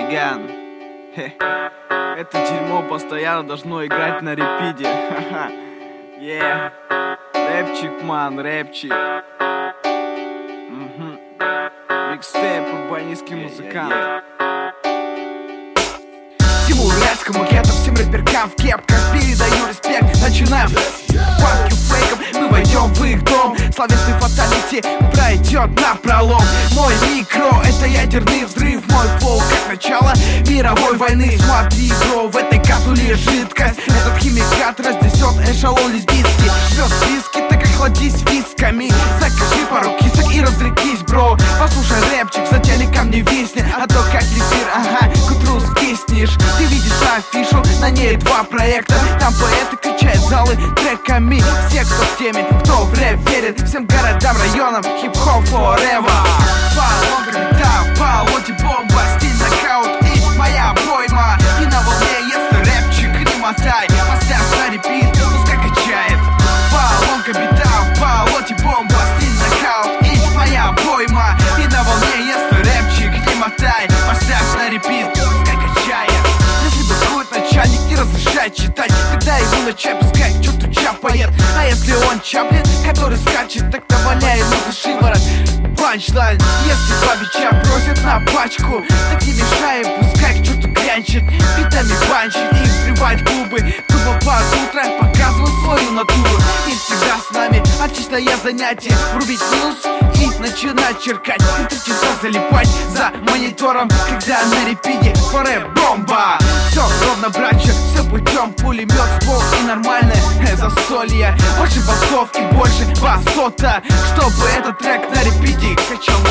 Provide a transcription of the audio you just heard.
цыган. Это дерьмо постоянно должно играть на репите. Yeah. Рэпчик, ман, рэпчик. Микстейп, урбанистский музыкант. Всему уральскому гетто, всем рэперкам в кепках передаю респект. Начинаем фанки фейком, мы войдем в их дом. Словесный фаталити пройдет напролом. Мой микро — это ядерный взрыв. Мой флоу как начало мировой войны. Смотри, бро, в этой капсуле жидкость. Этот химикат разнесет эшелон лесбийский. Жмет виски, так охладись висками. Закажи пару кисок и развлекись, бро. Послушай рэпчик, за телеком не висни. А то как эфир, ага, к утру скиснешь. Ты видишь афишу, на ней 2 проекта. Там поэты качают залы треками. Все, кто в теме, кто в рэп верит. Всем городам, районам, хип-хоп forever. Полон капитал, полоте бомба, стиль нокаут и моя пойма. И на волне, если рэпчик, не мотай. Поставь на репит, пускай качает. Полон капитал, полоте бомба, стиль нокаут и моя пойма. И на волне, если рэпчик, не мотай. Поставь на репит, пускай качает. Если бы будет начальник, не разрешает читать, тогда его на чай пускай черту чапает. А если он Чаплин, который скачет, тогда валяй ему за шиворот панчлайн. Если бабича просят на пачку, так не мешай, пускай к черту глянчит. Битами банчит и взрывать губы. Тупо под утро показывают свою натуру. И всегда с нами отличное занятие. Врубить минус и начинать черкать. И 3 часа залипать за монитором, когда на репите форе-бомба. Все ровно, братчик, все путем. Пулемет, ствол и нормальное застолье. Больше басов и больше басота, чтобы этот трек на репите качал